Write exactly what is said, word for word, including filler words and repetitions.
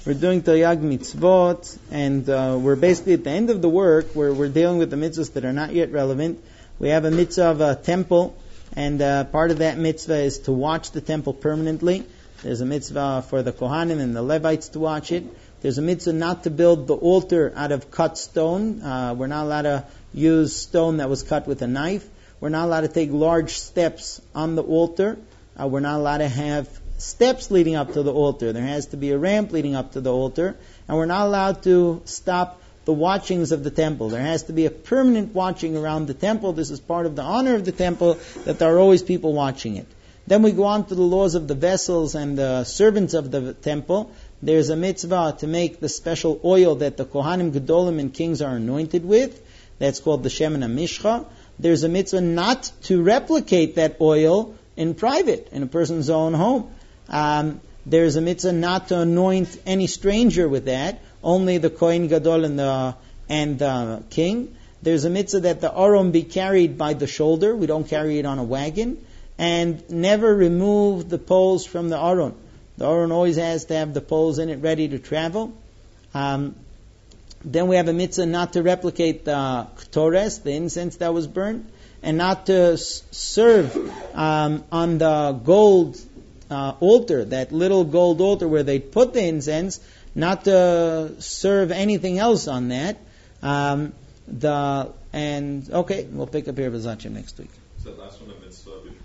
We're doing Taryag Mitzvot, and uh, we're basically at the end of the work where we're dealing with the mitzvahs that are not yet relevant. We have a mitzvah of a temple, and uh, part of that mitzvah is to watch the temple permanently. There's a mitzvah for the Kohanim and the Levites to watch it. There's a mitzvah not to build the altar out of cut stone. Uh, we're not allowed to use stone that was cut with a knife. We're not allowed to take large steps on the altar. Uh, we're not allowed to have steps leading up to the altar. There has to be a ramp leading up to the altar. And we're not allowed to stop the watchings of the temple. There has to be a permanent watching around the temple. This is part of the honor of the temple, that there are always people watching it. Then we go on to the laws of the vessels and the servants of the temple. There's a mitzvah to make the special oil that the Kohanim, Gedolim, and kings are anointed with. That's called the Shemen HaMishcha. There's a mitzvah not to replicate that oil in private, in a person's own home. Um, there's a mitzvah not to anoint any stranger with that, only the Kohen Gadol and the, and the king. There's a mitzvah that the Aron be carried by the shoulder. We don't carry it on a wagon. And never remove the poles from the Aron. The Aron always has to have the poles in it ready to travel. Um, then we have a mitzvah not to replicate the Ktores, the incense that was burned, and not to s- serve um, on the gold uh, altar, that little gold altar where they put the incense, not to serve anything else on that. Um, the and okay, we'll pick up here V'zachem next week. So last one, a mitzvah